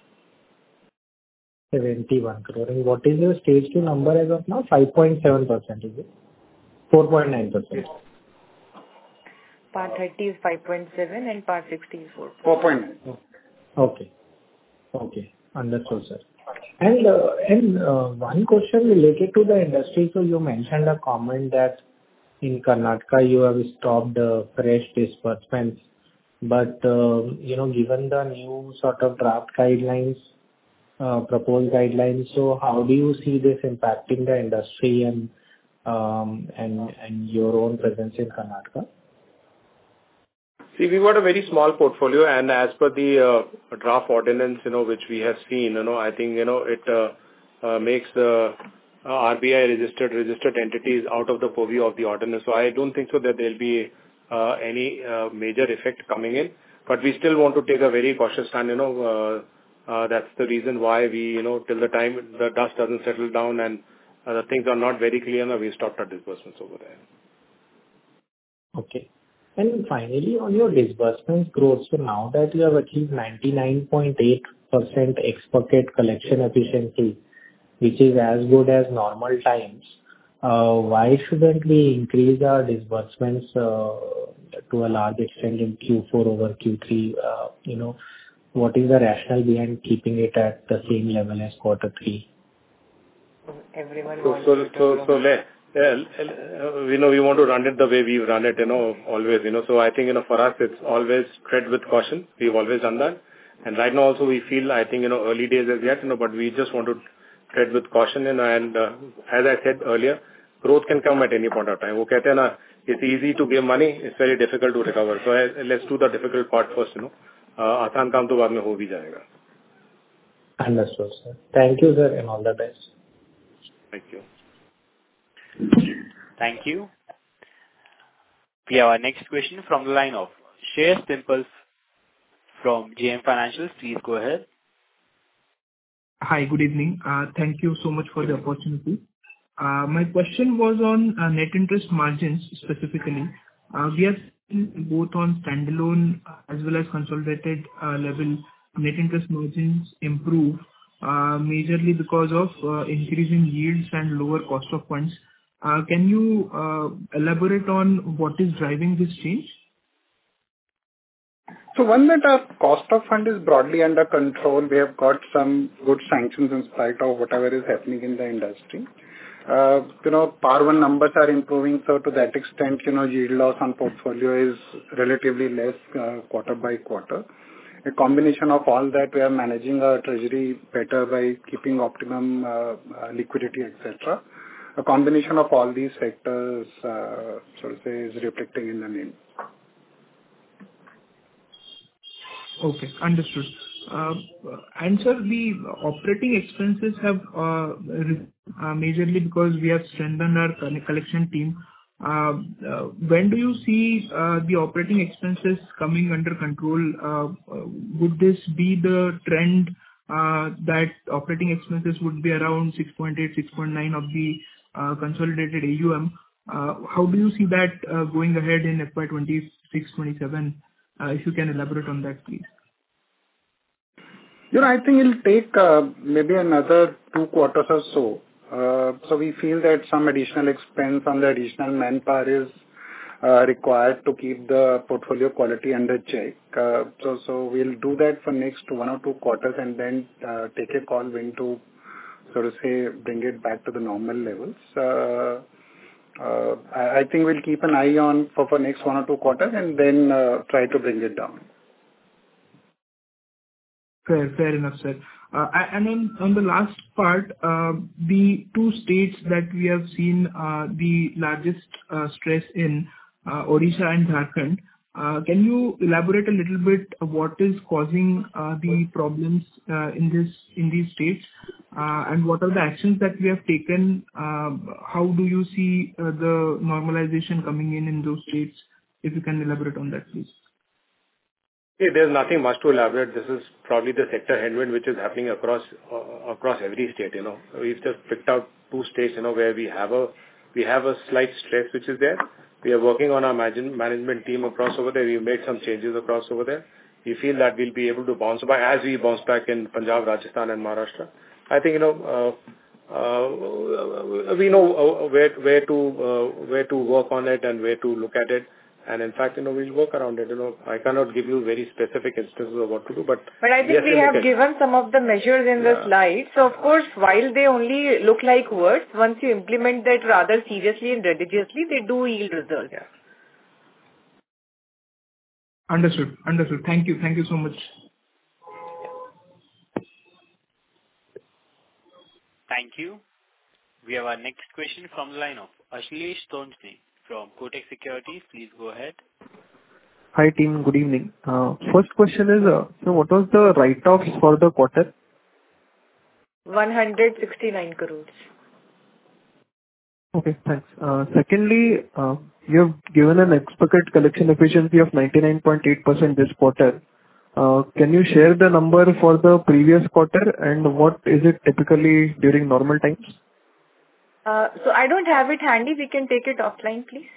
seventy-one crore. And what is your stage two number as of now? five point seven percent, is it? four point nine percent. Part thirty is five point seven and part sixty is four. four point nine. Okay. Okay. Understood, sir. And uh, and uh, one question related to the industry. So you mentioned a comment that in Karnataka you have stopped uh, fresh disbursements But uh, you know, given the new sort of draft guidelines, uh, proposed guidelines, so how do you see this impacting the industry and um, and and your own presence in Karnataka? See, we've got a very small portfolio, and as per the uh, draft ordinance, you know, which we have seen, you know, I think, you know, it uh, uh, makes the uh, R B I registered registered entities out of the purview of the ordinance. So I don't think so that there'll be uh, any uh, major effect coming in. But we still want to take a very cautious stand, you know. Uh, uh, that's the reason why we, you know, till the time the dust doesn't settle down and uh, the things are not very clear, now we stopped our disbursements over there. Okay. And finally, on your disbursements growth, so now that you have achieved ninety-nine point eight percent ex-bucket collection efficiency, which is as good as normal times, uh, why shouldn't we increase our disbursements uh, to a large extent in Q four over Q three? Uh, you know, what is the rationale behind keeping it at the same level as quarter three? Everyone So, wants so, to so, do so, le- yeah, uh, we know we want to run it the way we've run it, you know, always, you know. So I think, you know, for us, it's always tread with caution. We've always done that. And right now also we feel, I think, you know, early days as yet, you know, but we just want to tread with caution, you know, and uh, as I said earlier, growth can come at any point of time. वो कहते हैं ना, it's easy to give money, it's very difficult to recover. So uh, let's do the difficult part first, you know. Uh, आसान काम तो बाद में हो भी जाएगा. Understood, sir. Thank you, sir, and all the best. Thank you. Thank you. We have our next question from the line of Shreyas Dimples from J M Financial. Please go ahead. Hi, good evening. Uh, Thank you so much for the opportunity. Uh, My question was on uh, net interest margins specifically. Uh, We have seen both on standalone uh, as well as consolidated uh, level, net interest margins improve uh, majorly because of uh, increasing yields and lower cost of funds. Uh, Can you uh, elaborate on what is driving this change? So one, that our cost of fund is broadly under control. We have got some good sanctions in spite of whatever is happening in the industry. Uh, you know, par one numbers are improving, so to that extent, you know, yield loss on portfolio is relatively less uh, quarter by quarter. A combination of all that, we are managing our treasury better by keeping optimum uh, uh, liquidity, et cetera. A combination of all these factors, uh, so to say, is reflecting in the N I M. Okay, understood. Uh, And sir, the operating expenses have uh, risen, uh, majorly because we have strengthened our coll- collection team. Uh, uh, When do you see uh, the operating expenses coming under control? Uh, uh, Would this be the trend uh, that operating expenses would be around six point eight, six point nine of the uh, consolidated A U M? Uh, How do you see that uh, going ahead in F Y twenty-six twenty-seven? Uh, If you can elaborate on that, please. You know, I think it'll take uh, maybe another two quarters or so. Uh, So we feel that some additional expense on the additional manpower is uh, required to keep the portfolio quality under check. Uh, So so we'll do that for next one or two quarters and then uh, take a call when to, so to say, bring it back to the normal levels. Uh, uh, I I think we'll keep an eye on for for next one or two quarters and then uh, try to bring it down. Fair, fair enough, sir. Uh, a- And then on the last part, uh, the two states that we have seen uh, the largest uh, stress in, uh, Odisha and Jharkhand, uh, can you elaborate a little bit of what is causing uh, the problems uh, in this, in these states? Uh, And what are the actions that we have taken? Uh, How do you see uh, the normalization coming in in those states? If you can elaborate on that, please. Yeah, there's nothing much to elaborate. This is probably the sector headwind which is happening across uh, across every state. You know, we've just picked out two states, you know, where we have a we have a slight stress which is there. We are working on our manage- management team across over there. We've made some changes across over there. We feel that we'll be able to bounce back as we bounce back in Punjab, Rajasthan, and Maharashtra. I think, you know, uh, uh, we know uh, where where to uh, where to work on it and where to look at it. And in fact, you know, we'll work around it. You know, I cannot give you very specific instances of what to do, but But I think yes, we we'll have look at it. given some of the measures in the Yeah. slide. So of course, while they only look like words, once you implement that rather seriously and religiously, they do yield results. Yeah. Understood. Understood. Thank you. Thank you so much. Thank you. We have our next question from the line of Ashlesh Sonje from Kotak Securities. Please go ahead. Hi, team. Good evening. Uh, First question is, uh, so what was the write-offs for the quarter? one hundred sixty-nine crores. Okay, thanks. Uh, Secondly, uh, you have given an expected collection efficiency of ninety-nine point eight percent this quarter. Uh, Can you share the number for the previous quarter, and what is it typically during normal times? Uh, so I don't have it handy. We can take it offline, please.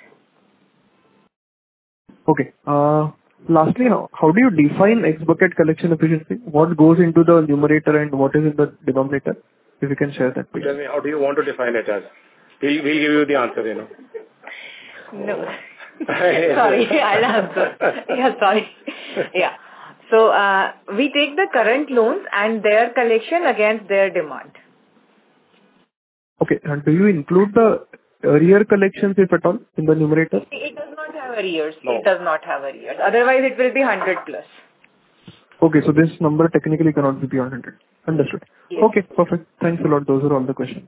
Okay. Uh, Lastly, how how do you define X-bucket collection efficiency? What goes into the numerator and what is in the denominator? If you can share that, please. Tell me, how do you want to define it as? We'll, we'll give you the answer, you know. No. Sorry, I'll answer. Yeah, sorry. Yeah. So, uh, we take the current loans and their collection against their demand. Okay. And do you include the earlier collections, if at all, in the numerator? It does not have arrears. No. It does not have arrears. Otherwise, it will be one hundred plus. Okay, so this number technically cannot be beyond one hundred. Understood. Yes. Okay, perfect. Thanks a lot. Those are all the questions.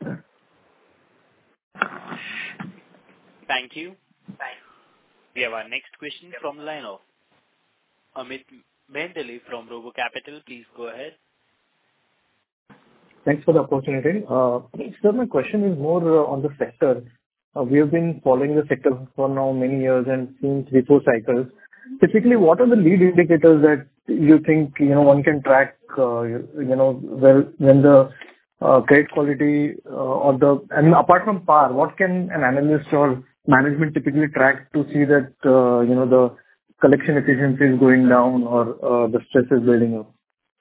Thank you. We have our next question from the line of Amit Mendele from Robo Capital. Please go ahead. Thanks for the opportunity. Uh, Sir, my question is more uh, on the sector. Uh, We have been following the sector for now many years and seen three, four cycles. Typically, what are the lead indicators that you think, you know, one can track, uh, you you know, well, when the uh, credit quality uh, or the... I mean, apart from P A R, what can an analyst or management typically track to see that, uh, you know, the collection efficiency is going down or uh, the stress is building up?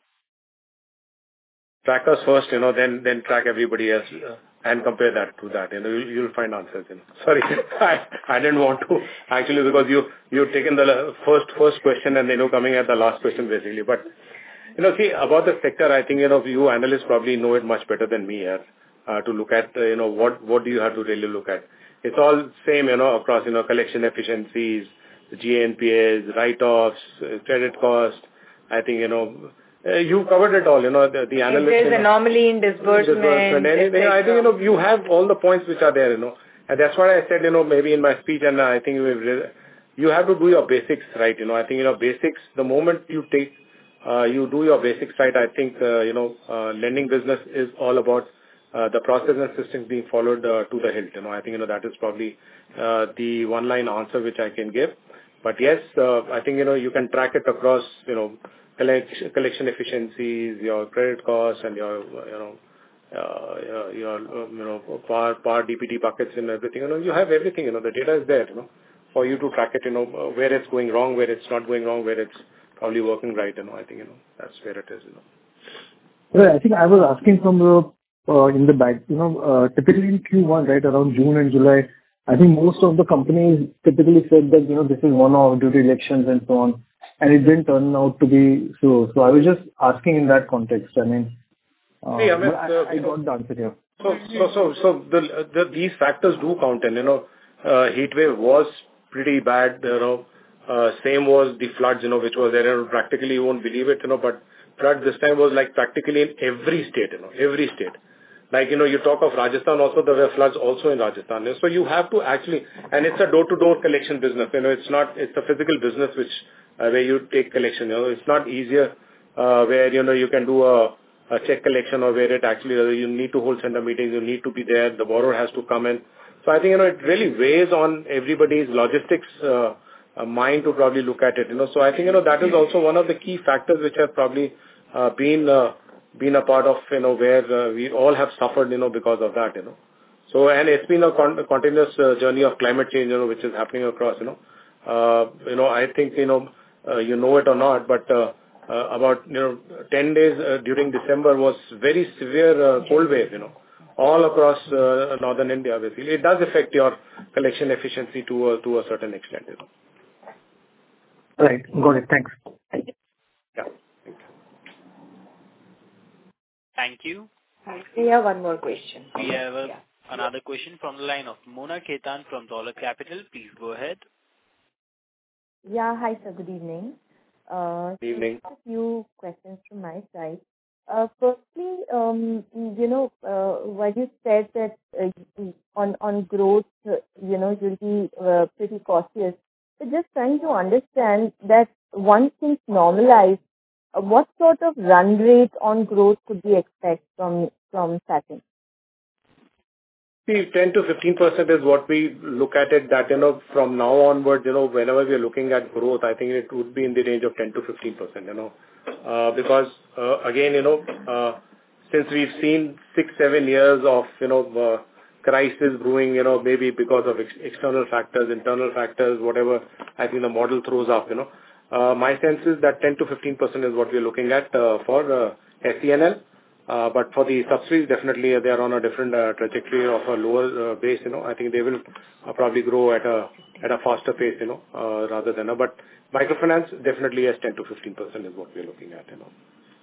Track us first, you know, then then track everybody else uh, and compare that to that. You know, you'll, you'll find answers. You know, sorry, I, I didn't want to actually because you you've taken the first first question and then you're coming at the last question basically. But you know, see about the sector, I think you know you analysts probably know it much better than me here uh, to look at. Uh, you know, what what do you have to really look at? It's all same, you know, across you know collection efficiencies, G N P As, write-offs, uh, credit cost. I think you know. Uh, you covered it all, you know, the, the analyst. If there's you know, anomaly in disbursement, disbursement anything, I think, you know, you have all the points which are there, you know. And that's what I said, you know, maybe in my speech, and I think we've re- you have to do your basics right, you know. I think, you know, basics, the moment you take, uh, you do your basics right, I think, uh, you know, uh, lending business is all about uh, the process and systems being followed uh, to the hilt, you know. I think, you know, that is probably uh, the one-line answer which I can give. But yes, uh, I think, you know, you can track it across, you know, collection efficiencies, your credit costs, and your, you know, uh, your, your um, you know, P A R, P A R, D P T buckets and everything. You know, you have everything, you know, the data is there, you know, for you to track it, you know, uh, where it's going wrong, where it's not going wrong, where it's probably working right, you know. I think, you know, that's where it is, you know. Well, I think I was asking from the, uh, in the back, you know, uh, typically in Q one, right, around June and July, I think most of the companies typically said that, you know, this is one-off due to elections and so on. And it didn't turn out to be so. So I was just asking in that context. I mean, uh, See, I, mean I, uh, I got the answer here. So, so, so, so the, the these factors do count, and you know, uh, heat wave was pretty bad. You know, uh, same was the floods. You know, which was there. You know, practically, you won't believe it. You know, but flood this time was like practically in every state. You know, every state. Like, you know, you talk of Rajasthan also, there were floods also in Rajasthan. So you have to actually, and it's a door-to-door collection business. You know, it's not, it's a physical business which, uh, where you take collection. You know, it's not easier, uh, where, you know, you can do a, a check collection or where it actually, uh, you need to hold center meetings, you need to be there, the borrower has to come in. So I think, you know, it really weighs on everybody's logistics, uh, uh, mind to probably look at it, you know. So I think, you know, that is also one of the key factors which have probably, uh, been, uh, been a part of, you know, where uh, we all have suffered, you know, because of that, you know. So, and it's been a, con- a continuous uh, journey of climate change, you know, which is happening across, you know. Uh, you know, I think, you know, uh, you know it or not, but uh, uh, about, you know, ten days uh, during December was very severe uh, cold wave, you know, all across uh, northern India, basically. It does affect your collection efficiency to a, to a certain extent, you know. Right. Got it. Thanks. Yeah. Thank you. We have one more question. We have a, Yeah. another question from the line of Mona Ketan from Dolat Capital. Please go ahead. Yeah. Hi, sir. Good evening. Uh, Good evening. Just a few questions from my side. Uh, Firstly, um, you know, uh, while you said that uh, you- on on growth, uh, you know, you'll be uh, pretty cautious. So just trying to understand that once things normalize, uh, what sort of run rate on growth could we expect from from Satin? See, ten to fifteen percent is what we look at it, that, you know, from now onwards, you know, whenever we are looking at growth, I think it would be in the range of ten to fifteen percent, you know. Uh, Because, uh, again, you know, uh, since we've seen six, seven years of, you know, uh, crisis brewing, you know, maybe because of ex- external factors, internal factors, whatever, I think the model throws up, you know. Uh, My sense is that ten to fifteen percent is what we're looking at uh, for uh, S E N L. Uh, But for the subsidiaries, definitely uh, they are on a different uh, trajectory of a lower uh, base, you know. I think they will uh, probably grow at a at a faster pace, you know, uh, rather than a... But microfinance, definitely yes, ten to fifteen percent is what we're looking at, you know.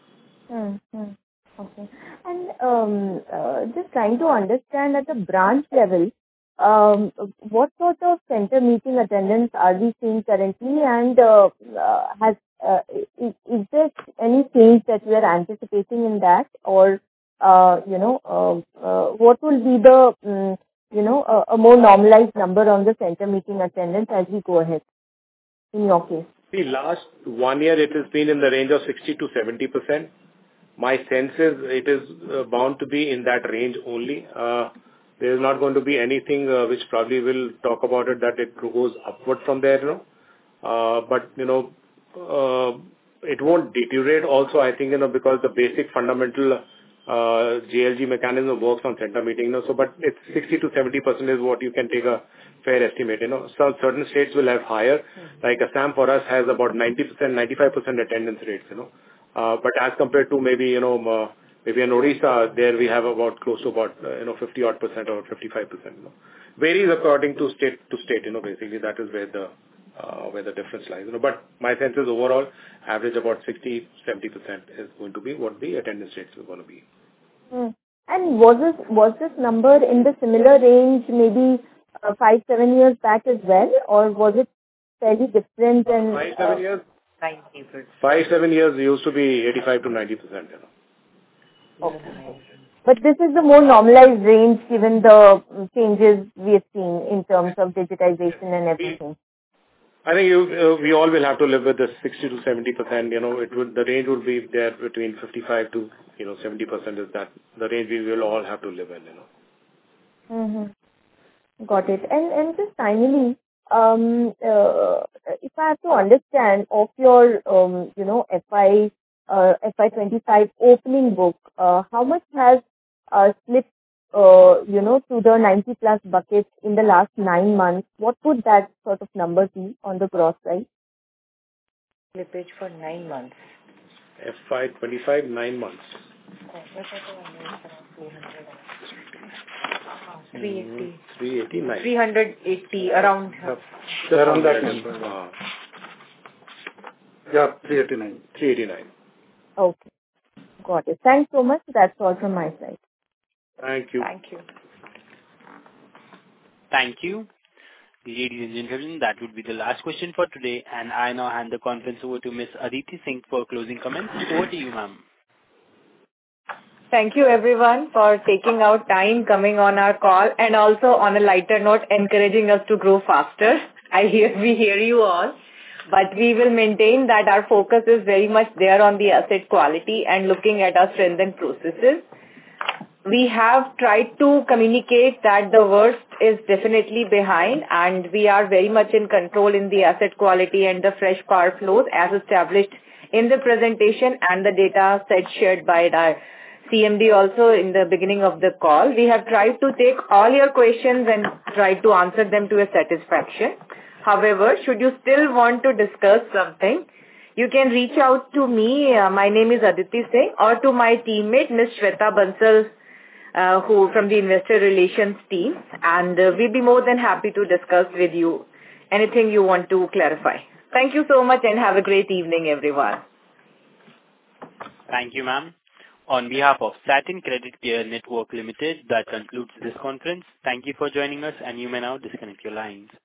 Hmm, hmm. Okay. And um, uh, just trying to understand at the branch level, um, what sort of center meeting attendance are we seeing currently? And uh, uh, has uh, is, is there any change that we are anticipating in that, or uh, you know, uh, uh, what will be the um, you know a, a more normalized number on the center meeting attendance as we go ahead? In your case, The last one year, it has been in the range of sixty to seventy percent. My sense is it is uh, bound to be in that range only. Uh, There is not going to be anything uh, which probably will talk about it, that it goes upward from there, you know. Uh, But, you know, uh, it won't deteriorate also, I think, you know, because the basic fundamental uh, J L G mechanism works on center meeting, you know. So, but it's sixty to seventy percent is what you can take a fair estimate, you know. So certain states will have higher, like Assam for us has about ninety percent, ninety-five percent attendance rates, you know. Uh, But as compared to maybe, you know, uh, maybe in Odisha, there we have about close to about, uh, you know, fifty odd percent or fifty-five percent, you know. Varies according to state to state, you know, basically that is where the, uh, where the difference lies, you know. But my sense is overall, average about sixty, seventy percent is going to be what the attendance rates are going to be. hmm. And was this was this number in the similar range maybe uh, five seven years back as well, or was it fairly different? And Five, uh, seven years? Five, seven years used to be eighty-five to ninety percent, you know. okay. But this is the more normalized range given the mm, changes we have seen in terms of digitization and everything. I think you, uh, we all will have to live with this sixty to seventy percent, you know. It would, the range would be there between fifty-five to, you know, seventy percent is that the range we will all have to live in, you know. Mm-hmm. Got it. And and just finally, um, uh, if I have to understand of your, um, you know, F I, uh, F I twenty-five opening book, uh, how much has uh, slipped, uh, you know, to the ninety plus buckets in the last nine months? What would that sort of number be on the gross side? Slippage for nine months. F Y twenty-five, nine months. three eighty. three eighty-nine. three eighty, around. Yeah, around that number. Uh, yeah, three eighty-nine. three eighty-nine. Okay. Got it. Thanks so much. That's all from my side. Thank you. Thank you. Thank you. Ladies and gentlemen, that would be the last question for today, and I now hand the conference over to Miss Aditi Singh for closing comments. Over to you, ma'am. Thank you everyone for taking out time coming on our call, and also on a lighter note encouraging us to grow faster. I hear we hear you all, but we will maintain that our focus is very much there on the asset quality and looking at our strength and processes. We have tried to communicate that the worst is definitely behind, and we are very much in control in the asset quality and the fresh power flows as established in the presentation and the data set shared by our C M D also in the beginning of the call. We have tried to take all your questions and try to answer them to a satisfaction. However, should you still want to discuss something, you can reach out to me. Uh, my name is Aditi Singh, or to my teammate, Miz Shweta Bansal, uh, who from the Investor Relations team, and uh, we'll be more than happy to discuss with you anything you want to clarify. Thank you so much and have a great evening, everyone. Thank you, ma'am. On behalf of Satin Creditcare Network Limited, that concludes this conference. Thank you for joining us, and you may now disconnect your lines.